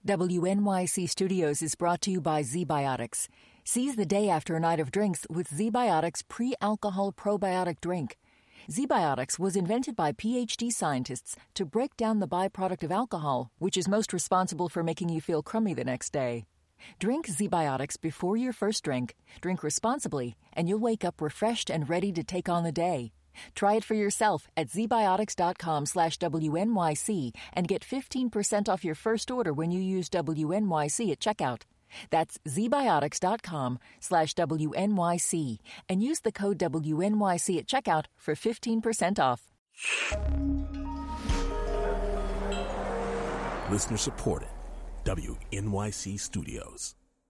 WNYC Studios is brought to you by ZBiotics. Seize the day after a night of drinks with ZBiotics pre-alcohol probiotic drink. ZBiotics was invented by PhD scientists to break down the byproduct of alcohol, which is most responsible for making you feel crummy the next day. Drink ZBiotics before your first drink, drink responsibly, and you'll wake up refreshed and ready to take on the day. Try it for yourself at zbiotics.com/WNYC and get 15% off your first order when you use WNYC at checkout. That's zbiotics.com/WNYC and use the code WNYC at checkout for 15% off. Listener supported. WNYC Studios.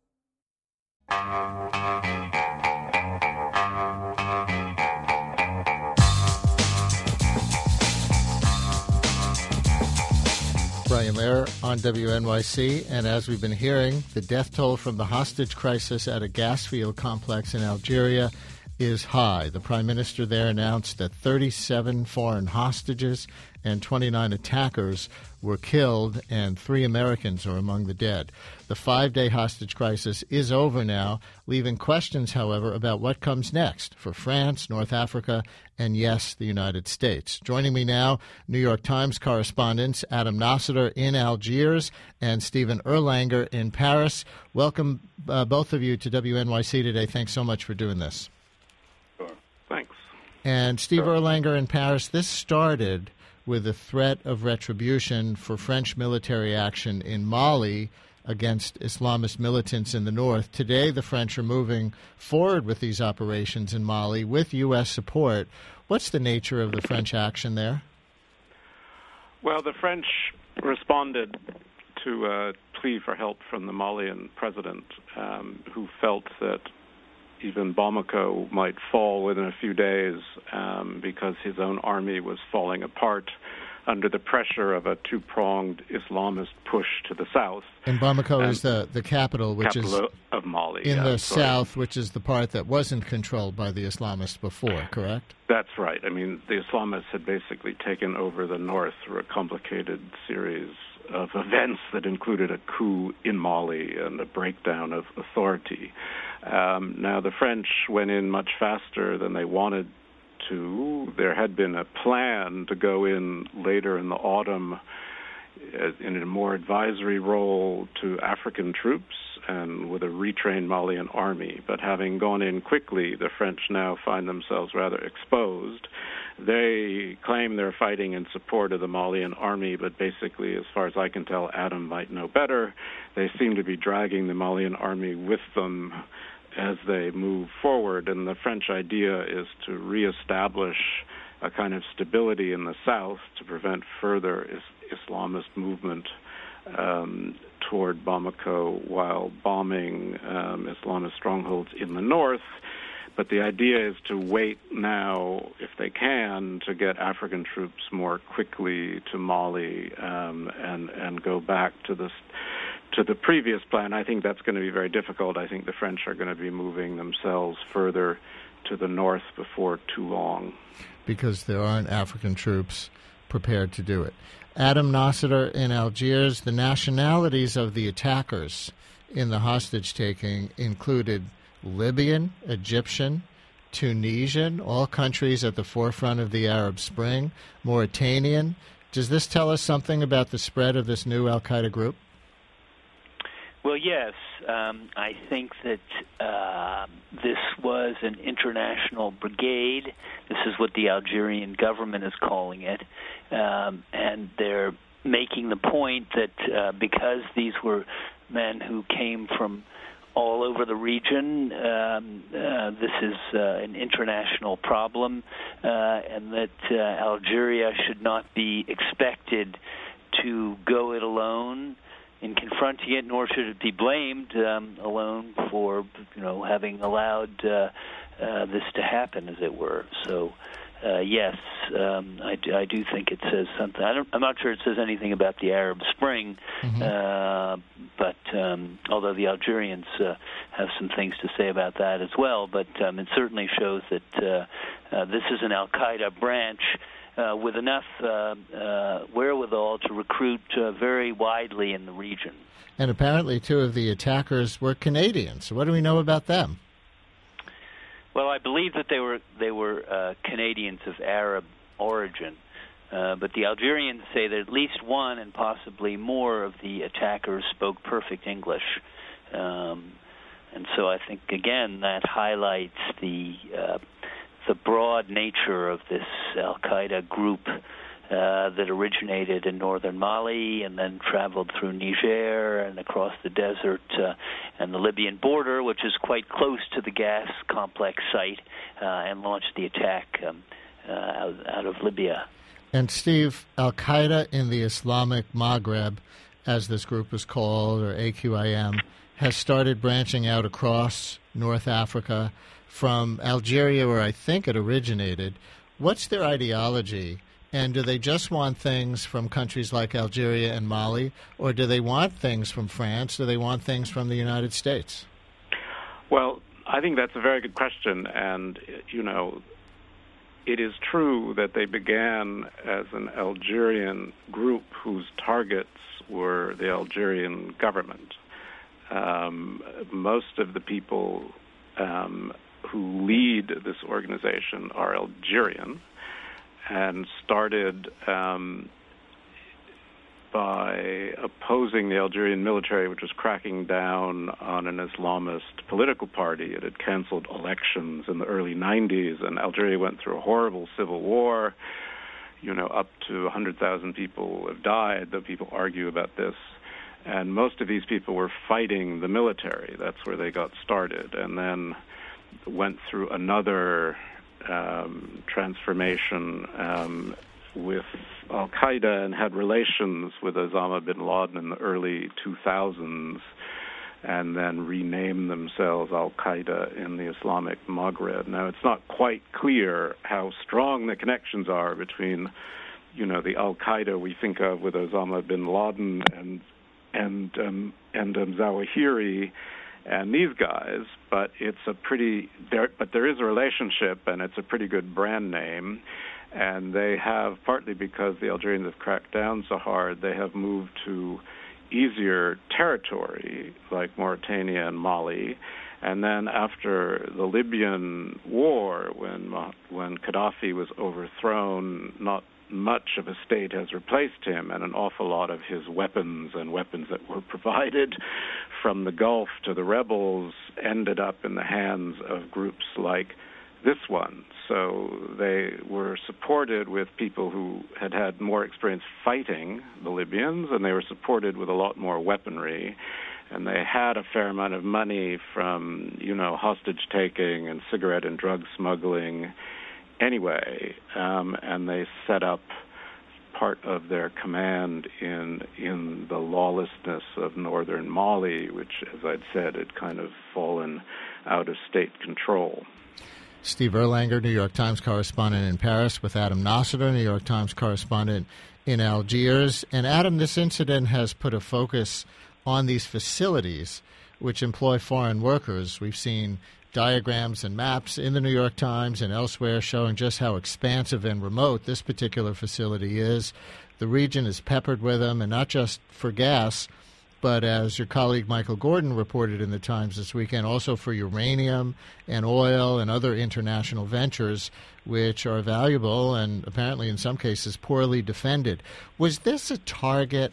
Brian Lehrer on WNYC, and as we've been hearing, the death toll from the hostage crisis at a gas field complex in Algeria is high. The Prime Minister there announced that 37 foreign hostages and 29 attackers were killed, and 3 Americans are among the dead. The 5-day hostage crisis is over now, leaving questions, however, about what comes next for France, North Africa, and, yes, the United States. Joining me now, New York Times correspondents Adam Nassiter in Algiers and Stephen Erlanger in Paris. Welcome, both of you, to WNYC today. Thanks so much for doing this. Sure. Thanks. And Steve Erlanger in Paris, this started with a threat of retribution for French military action in Mali against Islamist militants in the north. Today, the French are moving forward with these operations in Mali with U.S. support. What's the nature of the French action there? Well, the French responded to a plea for help from the Malian president, who felt that even Bamako might fall within a few days because his own army was falling apart under the pressure of a two-pronged Islamist push to the south. And Bamako is the capital, which is of Mali. In the south, which is the part that wasn't controlled by the Islamists before, correct? That's right. I mean, the Islamists had basically taken over the north through a complicated series of events that included a coup in Mali and a breakdown of authority. Now, the French went in much faster than they wanted to. There had been a plan to go in later in the autumn in a more advisory role to African troops and with a retrained Malian army. But having gone in quickly, the French now find themselves rather exposed. They claim they're fighting in support of the Malian army, but basically, as far as I can tell, Adam might know better, they seem to be dragging the Malian army with them as they move forward. And the French idea is to reestablish a kind of stability in the south to prevent further Islamist movement toward Bamako while bombing Islamist strongholds in the north. But the idea is to wait now, if they can, to get African troops more quickly to Mali and go back to the previous plan. I think that's going to be very difficult. I think the French are going to be moving themselves further to the north before too long. Because there aren't African troops prepared to do it. Adam Nassiter in Algiers, the nationalities of the attackers in the hostage-taking included Libyan, Egyptian, Tunisian, all countries at the forefront of the Arab Spring, Mauritanian. Does this tell us something about the spread of this new al-Qaeda group? Well, yes. I think that this was an international brigade. This is what the Algerian government is calling it. And they're making the point that because these were men who came from all over the region, this is an international problem, and that Algeria should not be expected to go it alone in confronting it, nor should it be blamed alone for having allowed this to happen, as it were. So, yes, I do think it says something. I'm not sure it says anything about the Arab Spring, but although the Algerians have some things to say about that as well, but it certainly shows that this is an al-Qaeda branch with enough wherewithal to recruit very widely in the region. And apparently 2 of the attackers were Canadians. What do we know about them? Well, I believe that they were Canadians of Arab origin, but the Algerians say that at least one and possibly more of the attackers spoke perfect English. And so I think, again, that highlights the broad nature of this al-Qaeda group that originated in northern Mali and then traveled through Niger and across the desert and the Libyan border, which is quite close to the gas complex site, and launched the attack out of Libya. And Steve, al-Qaeda in the Islamic Maghreb, as this group is called, or AQIM, has started branching out across North Africa from Algeria, where I think it originated. What's their ideology? And do they just want things from countries like Algeria and Mali, or do they want things from France? Do they want things from the United States? Well, I think that's a very good question. And, it is true that they began as an Algerian group whose targets were the Algerian government. Most of the people who lead this organization are Algerian, and started by opposing the Algerian military, which was cracking down on an Islamist political party. It had canceled elections in the early 90s, and Algeria went through a horrible civil war. Up to 100,000 people have died, though people argue about this. And most of these people were fighting the military. That's where they got started, and then went through another transformation with al-Qaeda and had relations with Osama bin Laden in the early 2000s, and then renamed themselves al-Qaeda in the Islamic Maghreb. Now, it's not quite clear how strong the connections are between, the al-Qaeda we think of with Osama bin Laden and Zawahiri and these guys, but there is a relationship, and it's a pretty good brand name. And they have, partly because the Algerians have cracked down so hard, they have moved to easier territory like Mauritania and Mali. And then after the Libyan war, when Gaddafi was overthrown, not much of a state has replaced him, and an awful lot of his weapons that were provided from the Gulf to the rebels ended up in the hands of groups like this one. So they were supported with people who had more experience fighting the Libyans, and they were supported with a lot more weaponry. And they had a fair amount of money from, hostage-taking and cigarette and drug smuggling anyway, and they set up part of their command in the lawlessness of northern Mali, which, as I'd said, had kind of fallen out of state control. Steve Erlanger, New York Times correspondent in Paris, with Adam Nossiter, New York Times correspondent in Algiers. And Adam, this incident has put a focus on these facilities which employ foreign workers. We've seen diagrams and maps in the New York Times and elsewhere showing just how expansive and remote this particular facility is. The region is peppered with them, and not just for gas, but as your colleague Michael Gordon reported in the Times this weekend, also for uranium and oil and other international ventures, which are valuable and apparently in some cases poorly defended. Was this a target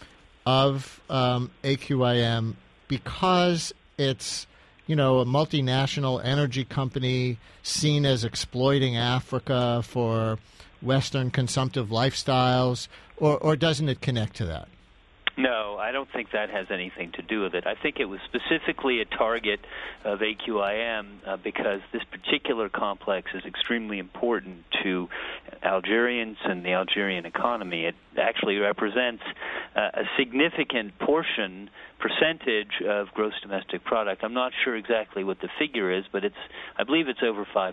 of AQIM because it's a multinational energy company seen as exploiting Africa for Western consumptive lifestyles, or doesn't it connect to that? No, I don't think that has anything to do with it. I think it was specifically a target of AQIM because this particular complex is extremely important to Algerians and the Algerian economy. It actually represents a significant percentage of gross domestic product. I'm not sure exactly what the figure is, but I believe it's over 5%.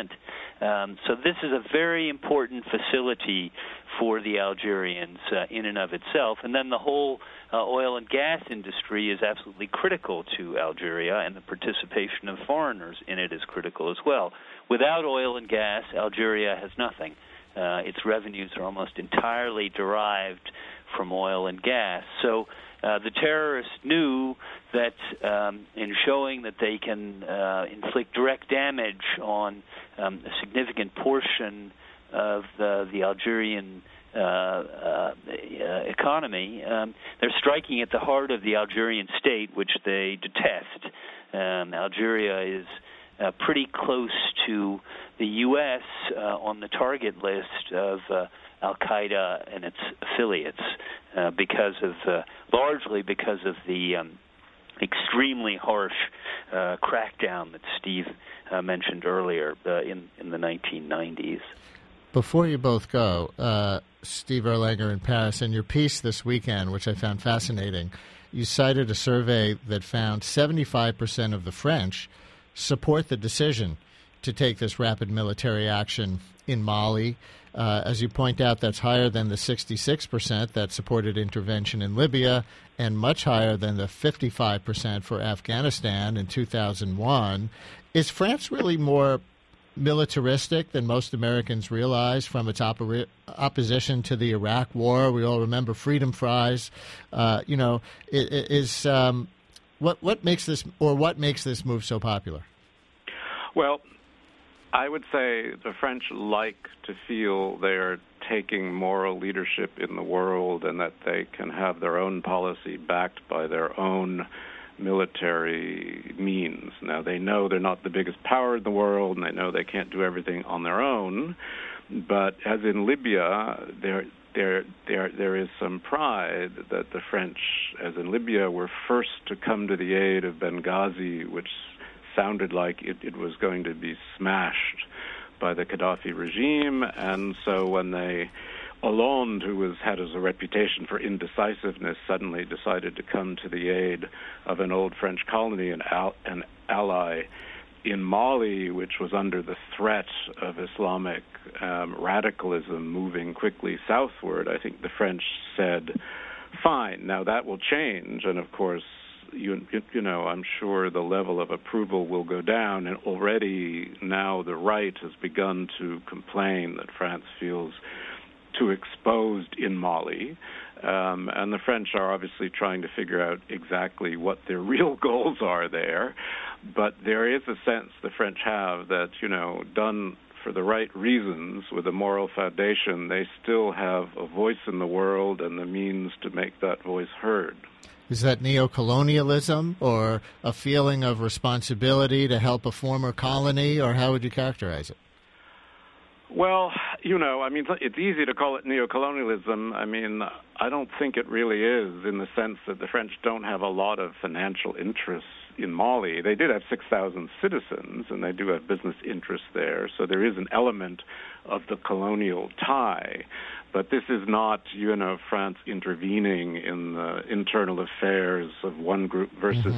So this is a very important facility for the Algerians in and of itself. And then the whole oil and gas industry is absolutely critical to Algeria, and the participation of foreigners in it is critical as well. Without oil and gas, Algeria has nothing. its revenues are almost entirely derived from oil and gas. So the terrorists knew that in showing that they can inflict direct damage on a significant portion of the Algerian economy, they're striking at the heart of the Algerian state, which they detest. Algeria is pretty close to the U.S. On the target list of Al-Qaeda and its affiliates, largely because of the extremely harsh crackdown that Steve mentioned earlier in the 1990s. Before you both go, Steve Erlanger in Paris, in your piece this weekend, which I found fascinating, you cited a survey that found 75% of the French support the decision to take this rapid military action in Mali. As you point out, that's higher than the 66% that supported intervention in Libya and much higher than the 55% for Afghanistan in 2001. Is France really more militaristic than most Americans realize from its opposition to the Iraq War? We all remember freedom fries. What makes this move so popular? Well, I would say the French like to feel they're taking moral leadership in the world and that they can have their own policy backed by their own military means. Now, they know they're not the biggest power in the world, and they know they can't do everything on their own. But as in Libya, there is some pride that the French, as in Libya, were first to come to the aid of Benghazi, which sounded like it was going to be smashed by the Gaddafi regime. And so when Hollande, who had as a reputation for indecisiveness, suddenly decided to come to the aid of an old French colony, an ally in Mali, which was under the threat of Islamic radicalism moving quickly southward, I think the French said, fine, now that will change. And of course, I'm sure the level of approval will go down, and already now the right has begun to complain that France feels too exposed in Mali. And the French are obviously trying to figure out exactly what their real goals are there. But there is a sense the French have that, done for the right reasons with a moral foundation, they still have a voice in the world and the means to make that voice heard. Is that neocolonialism or a feeling of responsibility to help a former colony, or how would you characterize it? Well, it's easy to call it neocolonialism. I don't think it really is, in the sense that the French don't have a lot of financial interests in Mali. They did have 6,000 citizens, and they do have business interests there, so there is an element of the colonial tie. But this is not, France intervening in the internal affairs of one group versus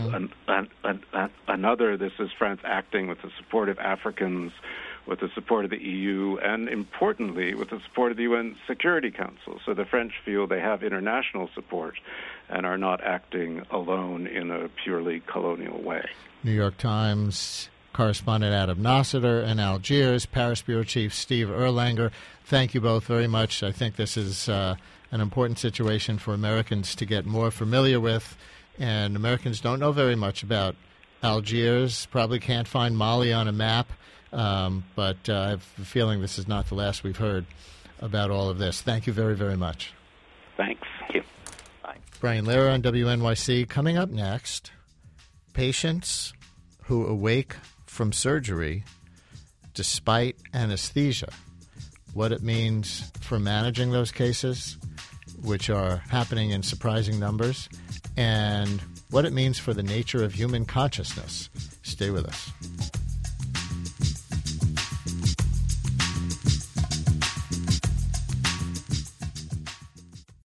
another. This is France acting with the support of Africans, with the support of the EU, and importantly, with the support of the UN Security Council. So the French feel they have international support and are not acting alone in a purely colonial way. New York Times correspondent Adam Nossiter in Algiers, Paris Bureau Chief Steve Erlanger. Thank you both very much. I think this is an important situation for Americans to get more familiar with, and Americans don't know very much about Algiers, probably can't find Mali on a map, but I have a feeling this is not the last we've heard about all of this. Thank you very, very much. Thanks. Thank you. Bye. Brian Lehrer on WNYC. Coming up next, patients who awake from surgery despite anesthesia, what it means for managing those cases, which are happening in surprising numbers, and what it means for the nature of human consciousness. Stay with us.